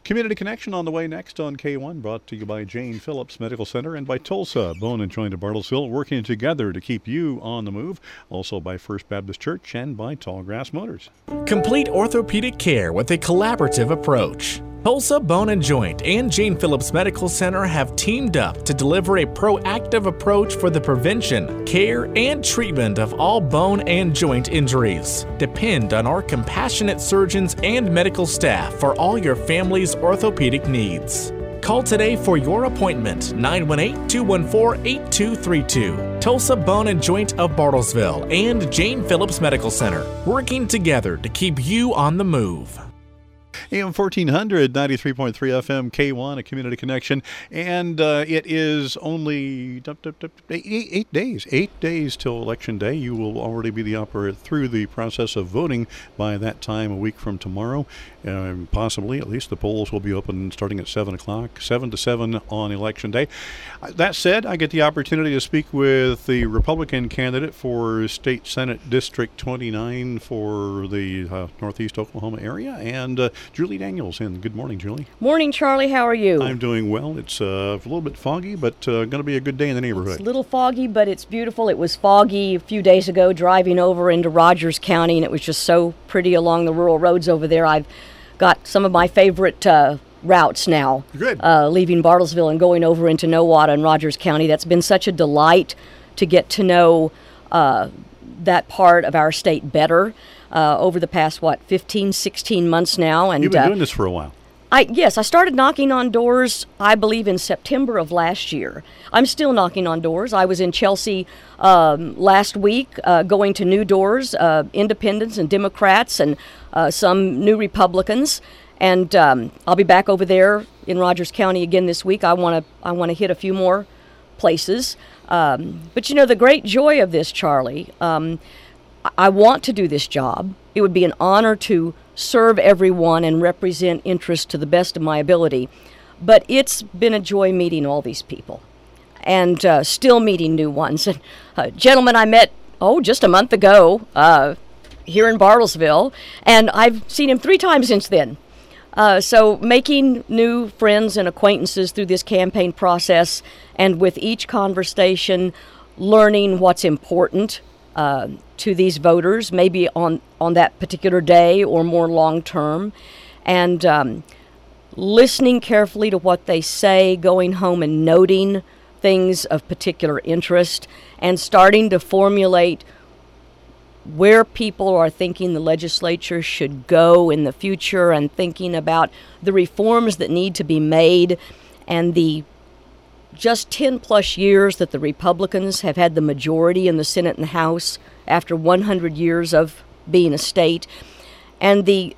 Community Connection on the way next on K1, brought to you by Jane Phillips Medical Center and by Tulsa Bone and Joint of Bartlesville, working together to keep you on the move. Also by First Baptist Church and by Tallgrass Motors. Complete orthopedic care with a collaborative approach. Tulsa Bone and Joint and Jane Phillips Medical Center have teamed up to deliver a proactive approach for the prevention, care, and treatment of all bone and joint injuries. Depend on our compassionate surgeons and medical staff for all your family's orthopedic needs. Call today for your appointment, 918-214-8232. Tulsa Bone and Joint of Bartlesville and Jane Phillips Medical Center, working together to keep you on the move. AM 1400, 93.3 FM, K1, a community connection. And it is only 8 days. 8 days till Election Day. You will already be through the process of voting by that time, a week from tomorrow. Possibly, at least the polls will be open starting at 7 o'clock, 7 to 7 on Election Day. That said, I get the opportunity to speak with the Republican candidate for State Senate District 29 for the Northeast Oklahoma area, and Julie Daniels. And good morning, Julie. Morning, Charlie. How are you? I'm doing well. It's a little bit foggy, but going to be a good day in the neighborhood. It's a little foggy, but it's beautiful. It was foggy a few days ago driving over into Rogers County, and it was just so pretty along the rural roads over there. I've got some of my favorite routes now. Good. Leaving Bartlesville and going over into Nowata and Rogers County. That's been such a delight to get to know that part of our state better over the past, 15, 16 months now. And you've been doing this for a while. Yes, I started knocking on doors, I believe, in September of last year. I'm still knocking on doors. I was in Chelsea last week going to new doors, independents and Democrats and some new Republicans. And I'll be back over there in Rogers County again this week. I want to hit a few more places. But, the great joy of this, Charlie, I want to do this job. It would be an honor to serve everyone and represent interests to the best of my ability. But it's been a joy meeting all these people and still meeting new ones. And gentlemen I met, just a month ago here in Bartlesville, and I've seen him 3 times since then. So making new friends and acquaintances through this campaign process, and with each conversation, learning what's important to these voters, maybe on that particular day or more long term, and listening carefully to what they say, going home and noting things of particular interest, and starting to formulate where people are thinking the legislature should go in the future, and thinking about the reforms that need to be made, and the just 10 plus years that the Republicans have had the majority in the Senate and House after 100 years of being a state, and the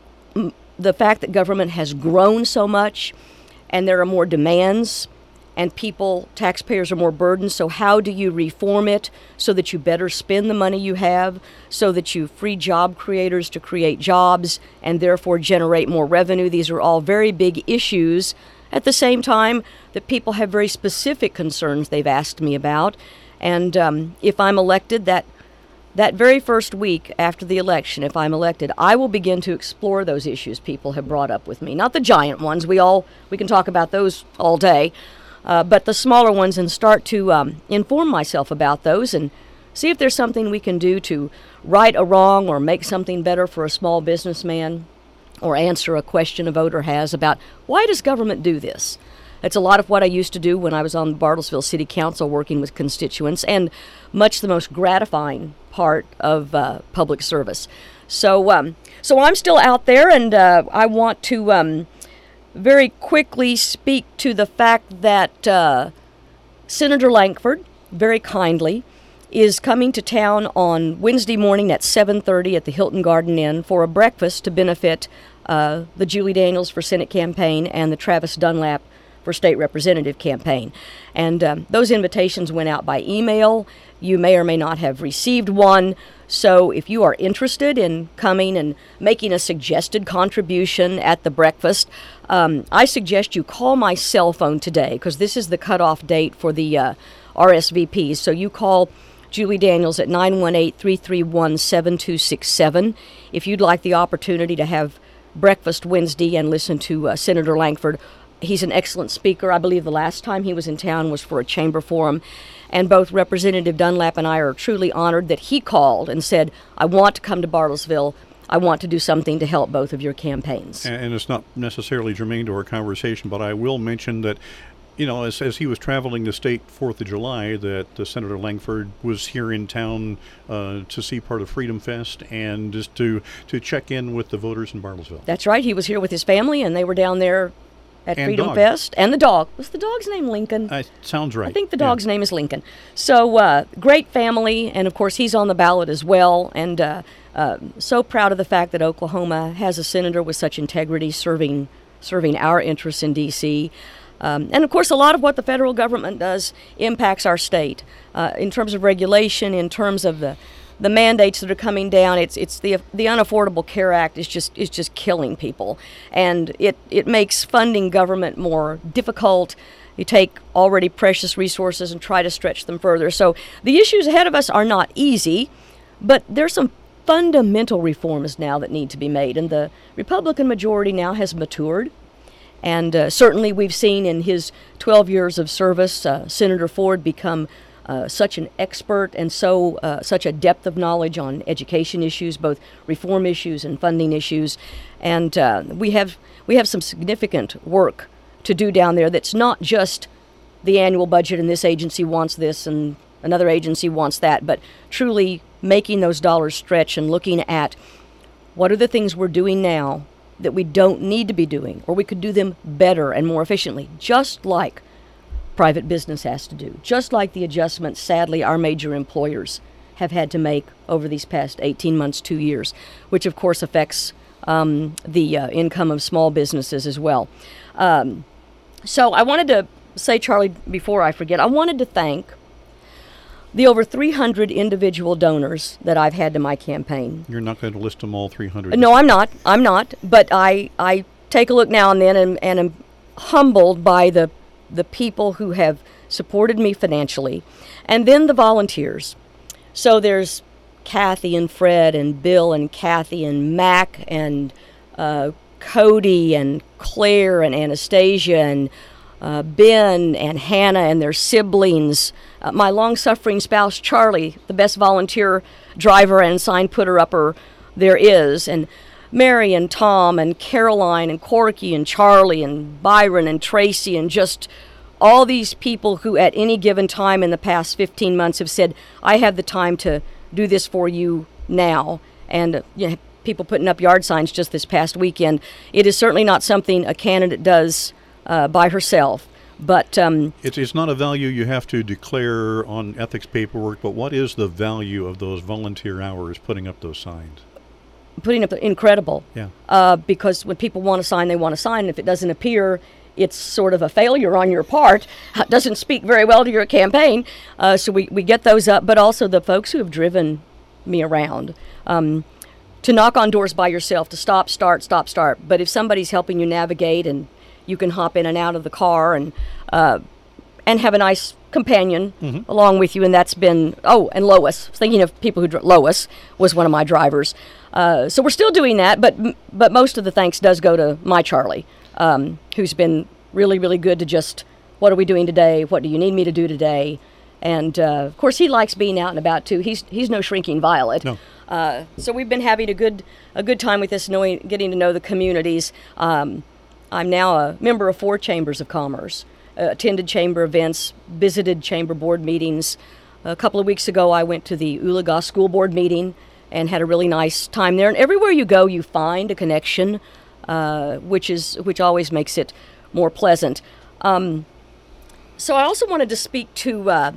fact that government has grown so much and there are more demands and taxpayers are more burdened. So how do you reform it so that you better spend the money you have, so that you free job creators to create jobs and therefore generate more revenue? These are all very big issues. At the same time, that people have very specific concerns they've asked me about. And if I'm elected, that very first week after the election, if I'm elected, I will begin to explore those issues people have brought up with me. Not the giant ones. We can talk about those all day. But the smaller ones, and start to inform myself about those and see if there's something we can do to right a wrong or make something better for a small businessman, or answer a question a voter has about why does government do this? It's a lot of what I used to do when I was on the Bartlesville City Council working with constituents, and much the most gratifying part of public service. So I'm still out there, and I want to very quickly speak to the fact that Senator Lankford, very kindly, is coming to town on Wednesday morning at 7:30 at the Hilton Garden Inn for a breakfast to benefit the Julie Daniels for Senate campaign and the Travis Dunlap for state representative campaign. And those invitations went out by email. You may or may not have received one. So if you are interested in coming and making a suggested contribution at the breakfast, I suggest you call my cell phone today, because this is the cutoff date for the RSVPs. So you call Julie Daniels at 918-331-7267 if you'd like the opportunity to have breakfast Wednesday and listen to Senator Lankford. He's an excellent speaker. I believe the last time he was in town was for a chamber forum. And both Representative Dunlap and I are truly honored that he called and said, I want to come to Bartlesville. I want to do something to help both of your campaigns. And it's not necessarily germane to our conversation, but I will mention that, as he was traveling the state 4th of July, that Senator Lankford was here in town to see part of Freedom Fest and just to check in with the voters in Bartlesville. That's right. He was here with his family, and they were down there at And Freedom dog. Fest. And the dog. Was the dog's name Lincoln? Sounds right. I think the dog's name is Lincoln. So great family, and of course he's on the ballot as well. And so proud of the fact that Oklahoma has a senator with such integrity serving our interests in D.C. And of course, a lot of what the federal government does impacts our state in terms of regulation, in terms of the mandates that are coming down. It's the Unaffordable Care Act is just killing people, and it makes funding government more difficult. You take already precious resources and try to stretch them further. So the issues ahead of us are not easy, but there's some fundamental reforms now that need to be made, and the Republican majority now has matured. And certainly we've seen in his 12 years of service, Senator Ford become such an expert and such a depth of knowledge on education issues, both reform issues and funding issues. And we have some significant work to do down there that's not just the annual budget and this agency wants this and another agency wants that, but truly making those dollars stretch and looking at what are the things we're doing now that we don't need to be doing, or we could do them better and more efficiently, just like private business has to do, just like the adjustments, sadly, our major employers have had to make over these past 18 months, 2 years, which of course affects the income of small businesses as well. So I wanted to say, Charlie, before I forget, I wanted to thank the over 300 individual donors that I've had to my campaign. You're not going to list them all 300? No, I'm not. But I take a look now and then and am humbled by the people who have supported me financially, and then the volunteers. So there's Kathy and Fred and Bill and Kathy and Mac and Cody and Claire and Anastasia and Ben and Hannah and their siblings, my long-suffering spouse Charlie, the best volunteer driver and sign putter-upper there is, and Mary and Tom and Caroline and Corky and Charlie and Byron and Tracy, and just all these people who at any given time in the past 15 months have said, I have the time to do this for you now. And people putting up yard signs just this past weekend. It is certainly not something a candidate does by herself. But it's not a value you have to declare on ethics paperwork, but what is the value of those volunteer hours putting up those signs? Putting up incredible. Yeah. Because when people want a sign, they want a sign. And if it doesn't appear, it's sort of a failure on your part. It doesn't speak very well to your campaign. So we get those up, but also the folks who have driven me around. To knock on doors by yourself, to stop, start. But if somebody's helping you navigate and you can hop in and out of the car and have a nice companion along with you, and that's been, and Lois. Thinking of people who Lois was one of my drivers. So we're still doing that, but most of the thanks does go to my Charlie, who's been really, really good to just, what are we doing today? What do you need me to do today? And of course, he likes being out and about too. He's no shrinking violet. No. So we've been having a good time with this, getting to know the communities. I'm now a member of 4 chambers of commerce, attended chamber events, visited chamber board meetings. A couple of weeks ago, I went to the Oologah School Board meeting and had a really nice time there. And everywhere you go, you find a connection, which always makes it more pleasant. So I also wanted to speak to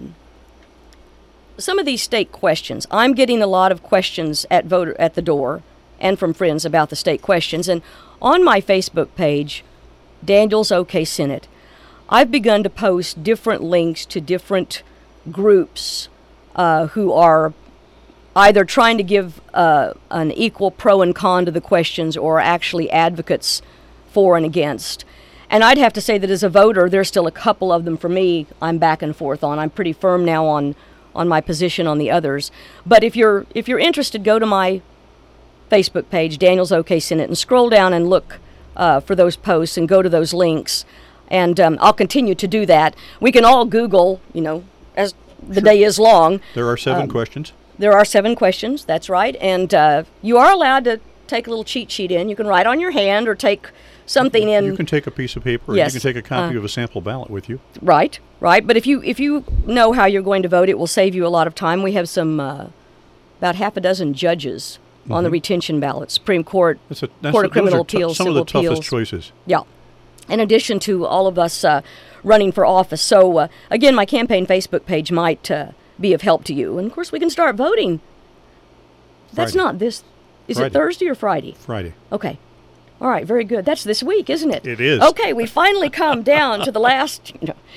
some of these state questions. I'm getting a lot of questions at the door and from friends about the state questions. And on my Facebook page, Daniels OK Senate, I've begun to post different links to different groups who are either trying to give an equal pro and con to the questions or actually advocates for and against. And I'd have to say that as a voter, there's still a couple of them for me I'm back and forth on. I'm pretty firm now on my position on the others. But if you're interested, go to my Facebook page, Daniels OK Senate, and scroll down and look for those posts and go to those links. And I'll continue to do that. We can all Google, as the day is long. There are 7 questions. There are 7 questions, that's right. And you are allowed to take a little cheat sheet in. You can write on your hand or take something in. You can take a piece of paper, or Yes. you can take a copy of a sample ballot with you. Right. But if you know how you're going to vote, it will save you a lot of time. We have some about half a dozen judges on the retention ballot, Supreme Court, Court of Criminal Appeals, some Civil of the toughest Appeals. choices. Yeah. In addition to all of us running for office. So, again, my campaign Facebook page might be of help to you. And, of course, we can start voting. That's Friday. not this. Is Friday. it Thursday or Friday? Friday. Okay. All right, very good. That's this week, isn't it? It is. Okay, we finally come down to the last.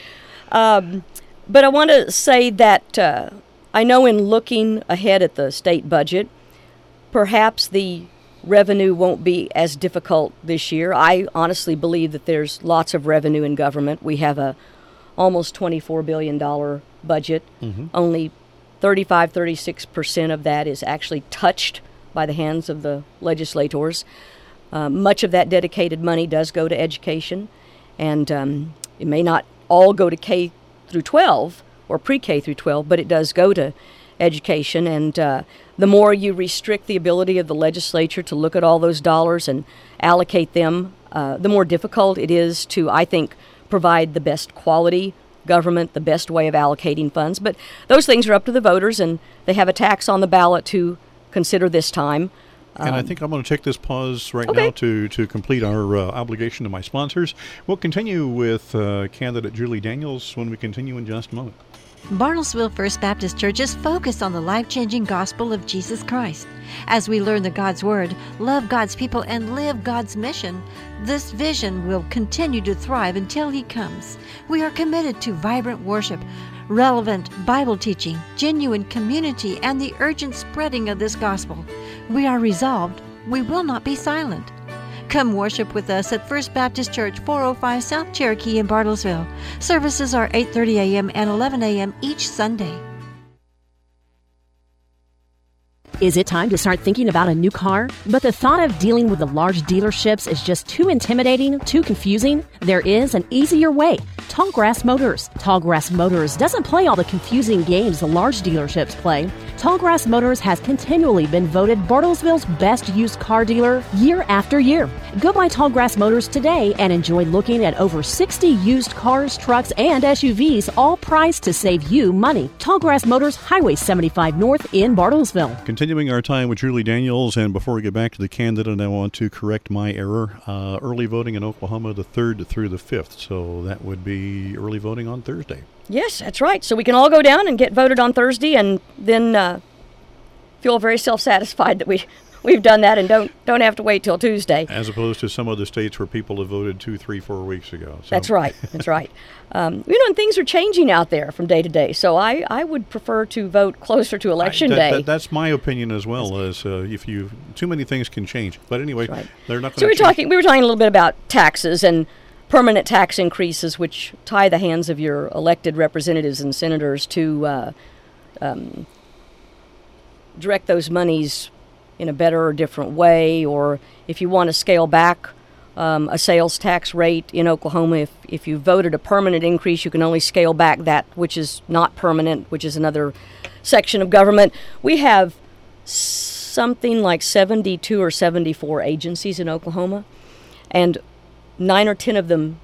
But I want to say that I know in looking ahead at the state budget, perhaps the revenue won't be as difficult this year. I honestly believe that there's lots of revenue in government. We have a almost $24 billion budget. Only 36% of that is actually touched by the hands of the legislators. Much of that dedicated money does go to education, and it may not all go to K through 12 or pre-K through 12, but it does go to education. And the more you restrict the ability of the legislature to look at all those dollars and allocate them, the more difficult it is to, I think, provide the best quality government, the best way of allocating funds. But those things are up to the voters, and they have a tax on the ballot to consider this time. And I think I'm going to take this pause right Okay. now to complete our obligation to my sponsors. We'll continue with candidate Julie Daniels when we continue in just a moment. Bartlesville First Baptist Church is focused on the life-changing gospel of Jesus Christ. As we learn the God's Word, love God's people, and live God's mission, this vision will continue to thrive until He comes. We are committed to vibrant worship, relevant Bible teaching, genuine community, and the urgent spreading of this gospel. We are resolved. We will not be silent. Come worship with us at First Baptist Church, 405 South Cherokee in Bartlesville. Services are 8:30 a.m. and 11 a.m. each Sunday. Is it time to start thinking about a new car? But the thought of dealing with the large dealerships is just too intimidating, too confusing? There is an easier way. Tallgrass Motors. Tallgrass Motors doesn't play all the confusing games the large dealerships play. Tallgrass Motors has continually been voted Bartlesville's best used car dealer year after year. Go by Tallgrass Motors today and enjoy looking at over 60 used cars, trucks, and SUVs, all priced to save you money. Tallgrass Motors, Highway 75 North in Bartlesville. Continuing our time with Julie Daniels, and before we get back to the candidate, I want to correct my error. Early voting in Oklahoma, the 3rd through the 5th, so that would be early voting on Thursday. Yes, that's right. So we can all go down and get voted on Thursday, and then feel very self-satisfied that we've done that and don't have to wait till Tuesday. As opposed to some other states where people have voted 2, 3, 4 weeks ago. So. That's right. That's right. And things are changing out there from day to day. So I would prefer to vote closer to Election Day. That's my opinion as well. As if you too many things can change. But anyway, Right. they're not So going to we were talking a little bit about taxes and permanent tax increases, which tie the hands of your elected representatives and senators to direct those monies in a better or different way. Or if you want to scale back a sales tax rate in Oklahoma, if you voted a permanent increase, you can only scale back that which is not permanent, which is another section of government. We have something like 72 or 74 agencies in Oklahoma, and 9 or 10 of them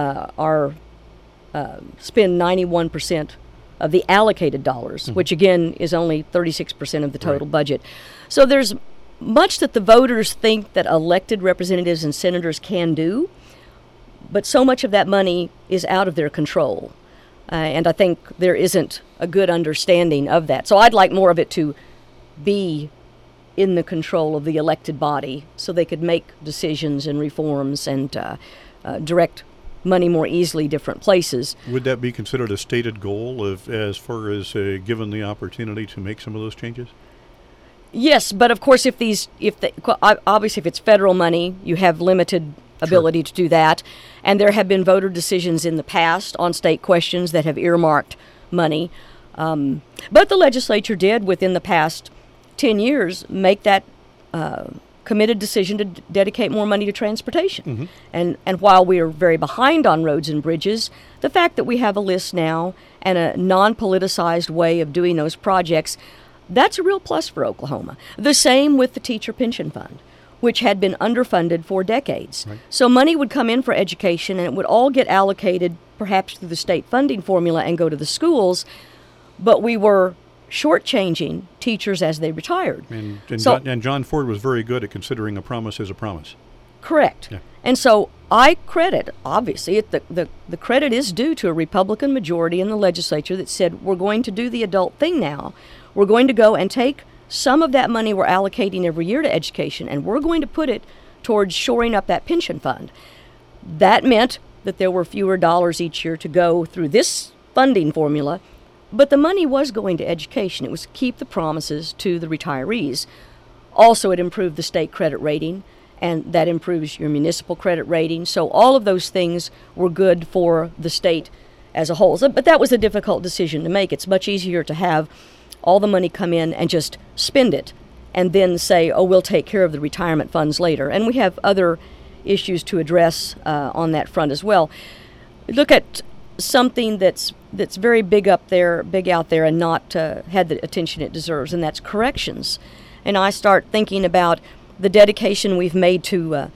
spend 91% of the allocated dollars, which again is only 36% of the total budget. So there's much that the voters think that elected representatives and senators can do, but so much of that money is out of their control. And I think there isn't a good understanding of that. So I'd like more of it to be in the control of the elected body so they could make decisions and reforms and direct money more easily different places. Would that be considered a stated goal as far as given the opportunity to make some of those changes? Yes, but of course, obviously if it's federal money, you have limited ability to do that. And there have been voter decisions in the past on state questions that have earmarked money. But the legislature did, within the past 10 years, make that committed decision to dedicate more money to transportation. And while we are very behind on roads and bridges, the fact that we have a list now and a non-politicized way of doing those projects, that's a real plus for Oklahoma. The same with the teacher pension fund, which had been underfunded for decades. Right. So money would come in for education, and it would all get allocated perhaps through the state funding formula and go to the schools, but we were shortchanging teachers as they retired. And John Ford was very good at considering a promise as a promise. Correct. Yeah. And so I credit, obviously, the credit is due to a Republican majority in the legislature that said, we're going to do the adult thing now. We're going to go and take some of that money we're allocating every year to education, and we're going to put it towards shoring up that pension fund. That meant that there were fewer dollars each year to go through this funding formula, but the money was going to education. It was to keep the promises to the retirees. Also, it improved the state credit rating, and that improves your municipal credit rating. So all of those things were good for the state as a whole. But that was a difficult decision to make. It's much easier to have all the money come in and just spend it and then say, oh, we'll take care of the retirement funds later. And we have other issues to address on that front as well. Look at something that's very big out there and not had the attention it deserves, and that's corrections. And I start thinking about the dedication we've made to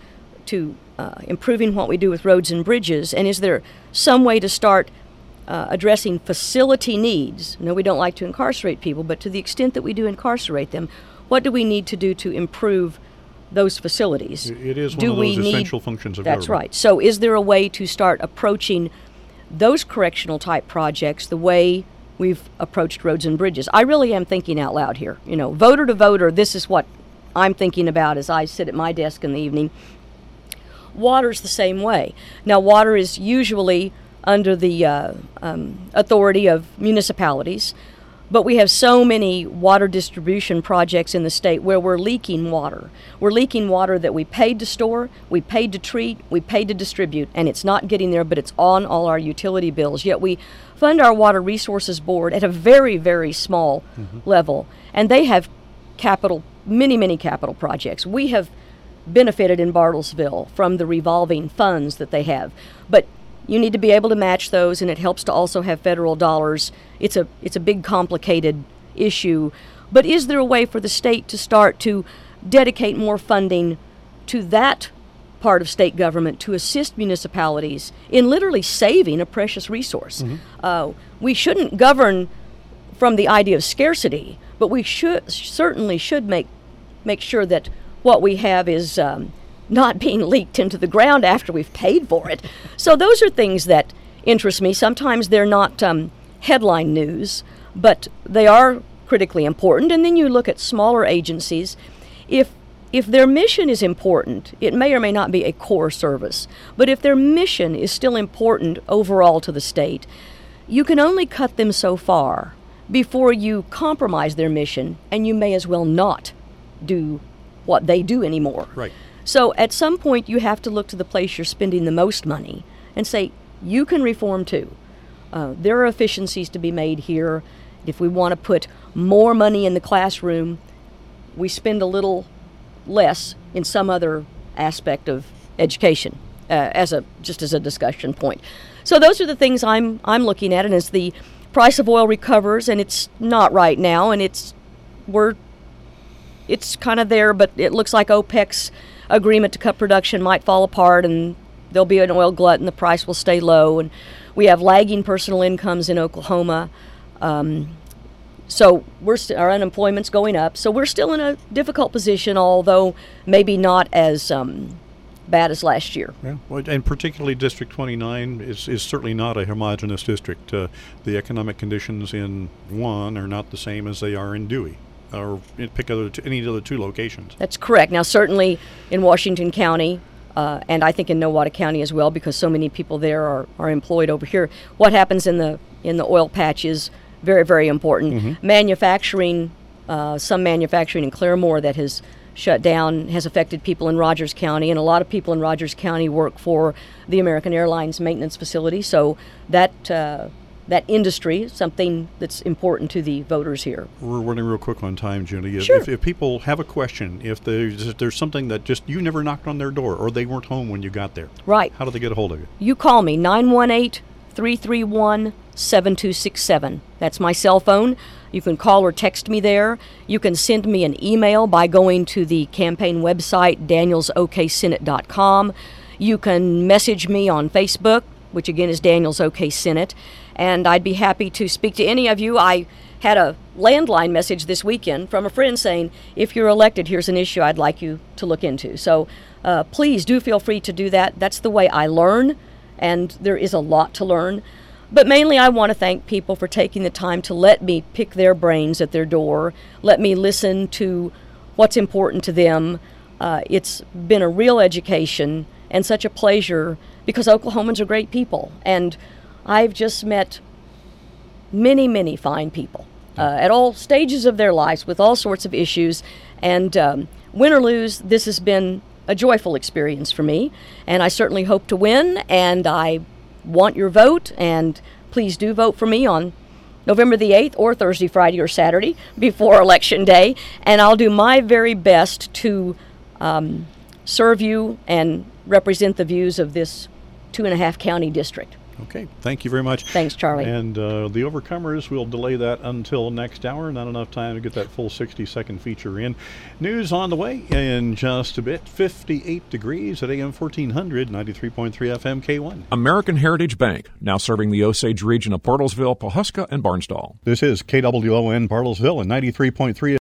improving what we do with roads and bridges, and is there some way to start addressing facility needs? No, we don't like to incarcerate people, but to the extent that we do incarcerate them, what do we need to do to improve those facilities? It is one of those essential functions of government. That's right. So is there a way to start approaching those correctional type projects the way we've approached roads and bridges? I really am thinking out loud here. You know, voter to voter, this is what I'm thinking about as I sit at my desk in the evening. Water's the same way. Now, water is usually under the authority of municipalities, but we have so many water distribution projects in the state where we're leaking water. We're leaking water that we paid to store, we paid to treat, we paid to distribute, and it's not getting there, but it's on all our utility bills. Yet we fund our Water Resources Board at a very, very small level, and they have many capital projects. We have benefited in Bartlesville from the revolving funds that they have, but you need to be able to match those, and it helps to also have federal dollars. It's a big, complicated issue. But is there a way for the state to start to dedicate more funding to that part of state government to assist municipalities in literally saving a precious resource? We shouldn't govern from the idea of scarcity, but we certainly should make sure that what we have is not being leaked into the ground after we've paid for it. So those are things that interest me. Sometimes they're not headline news, but they are critically important. And then you look at smaller agencies. If their mission is important, it may or may not be a core service, but if their mission is still important overall to the state, you can only cut them so far before you compromise their mission, and you may as well not do what they do anymore. Right. So at some point you have to look to the place you're spending the most money and say, you can reform too. There are efficiencies to be made here. If we want to put more money in the classroom, we spend a little less in some other aspect of education, just as a discussion point. So those are the things I'm looking at, and as the price of oil recovers, and it's not right now, and it's kind of there, but it looks like OPEC's agreement to cut production might fall apart, and there'll be an oil glut and the price will stay low, and we have lagging personal incomes in Oklahoma. So our unemployment's going up, so we're still in a difficult position, although maybe not as bad as last year. Yeah, well, and particularly District 29 is certainly not a homogeneous district. The economic conditions in one are not the same as they are in Dewey, or pick any other two locations. That's correct. Now, certainly in Washington County, and I think in Nowata County as well, because so many people there are employed over here. What happens in the oil patch is very, very important. Manufacturing, some manufacturing in Claremore that has shut down has affected people in Rogers County, and a lot of people in Rogers County work for the American Airlines maintenance facility, so that that industry, something that's important to the voters here. We're running real quick on time, Judy. Sure. If people have a question, if there's something that just you never knocked on their door or they weren't home when you got there, Right. how do they get a hold of you? You call me, 918-331-7267. That's my cell phone. You can call or text me there. You can send me an email by going to the campaign website, danielsoksenate.com. You can message me on Facebook, which again is Daniels OK Senate, and I'd be happy to speak to any of you. I had a landline message this weekend from a friend saying, if you're elected, here's an issue I'd like you to look into. So please do feel free to do that. That's the way I learn, and there is a lot to learn. But mainly I want to thank people for taking the time to let me pick their brains at their door, let me listen to what's important to them. It's been a real education and such a pleasure because Oklahomans are great people. And I've just met many, many fine people at all stages of their lives with all sorts of issues. And win or lose, this has been a joyful experience for me. And I certainly hope to win, and I want your vote, and please do vote for me on November the 8th or Thursday, Friday, or Saturday before Election Day, and I'll do my very best to serve you and represent the views of this 2.5 county district. Okay, thank you very much. Thanks, Charlie. And the Overcomers, we'll delay that until next hour. Not enough time to get that full 60-second feature in. News on the way in just a bit. 58 degrees at AM 1400, 93.3 FM K1. American Heritage Bank, now serving the Osage region of Bartlesville, Pawhuska, and Barnsdall. This is KWON Bartlesville and 93.3